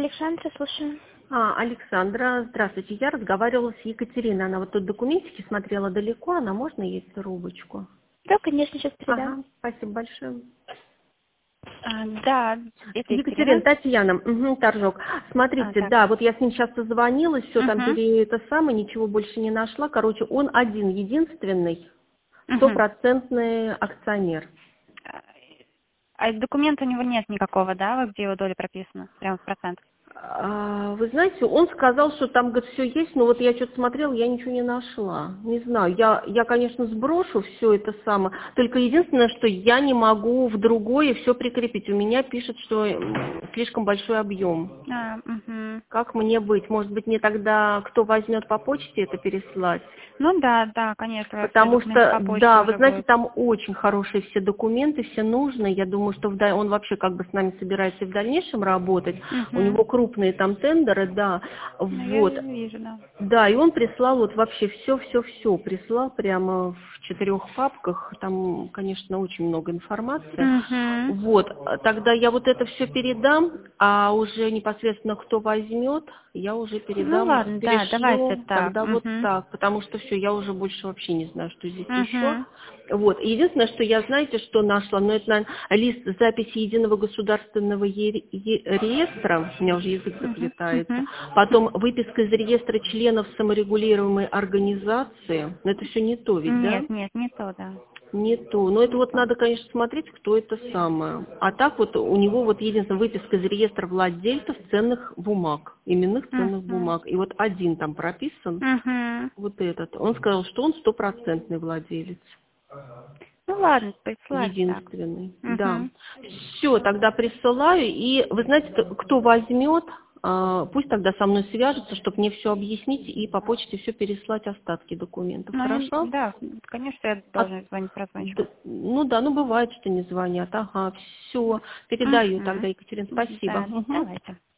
Александра, слушаю. Александра, здравствуйте. Я разговаривала с Екатериной. Она вот тут документики смотрела далеко. Она можно ей трубочку? Да, конечно, сейчас передам. Ага, спасибо большое. Да, это Екатерина, Екатерина. Татьяна, Торжок. Смотрите, Так. да, вот я с ним сейчас созвонилась, все там Мгм. это самое, ничего больше не нашла. Короче, он один, единственный, Мгм. стопроцентный акционер. А документа у него нет никакого, да, где его доля прописана? Прямо в процент. Вы знаете, он сказал, что там, говорит, все есть, но вот я что-то смотрела, я ничего не нашла. Не знаю, я, конечно, сброшу все это самое, только единственное, что я не могу в другое все прикрепить. У меня пишет, что слишком большой объем. Мгм. Как мне быть? Может быть, мне тогда кто возьмет по почте это переслать? Ну да, конечно, все Потому документы что, по почте да, вы уже знаете, будут. там очень хорошие все документы, все нужные. Я думаю, что он вообще как бы с нами собирается и в дальнейшем работать. У Мгм. него крупные там тендеры, да. Ну, я Вот. вижу, да. Да, и он прислал вот вообще все прислал прямо в 4 папках. Там, конечно, очень много информации. Мгм. Вот, тогда я вот это все передам, а уже непосредственно кто возьмет, я уже Ну передам, ладно, да, давайте перешлю, так. тогда вот Мгм. так, потому что все, я уже больше вообще не знаю, что здесь еще. Мгм. Вот, единственное, что я, знаете, что нашла, но это, наверное, лист записи Единого государственного реестра, у меня уже язык Мгм. заплетается, Мгм. потом выписка из реестра членов саморегулируемой организации, но это все не то ведь, да? Нет, не то, да. Не то. Но это Не вот то. надо, конечно, смотреть, кто это самое. А так вот у него вот единственная выписка из реестра владельцев ценных бумаг, именных ценных Мгм. бумаг. И вот один там прописан, Мгм. вот этот. Он сказал, что он стопроцентный владелец. Ну ладно, присылайте так. Единственный, да. Мгм. Все, тогда присылаю. И вы знаете, кто возьмет, пусть тогда со мной свяжется, чтобы мне все объяснить и по почте все переслать остатки документов. Ну, Хорошо? да, конечно, я должна звонить прозвончику. Ну да, ну бывает, что не звонят. Ага, все. Передаю тогда, Угу. Екатерина. Спасибо. Да, Мгм. давайте.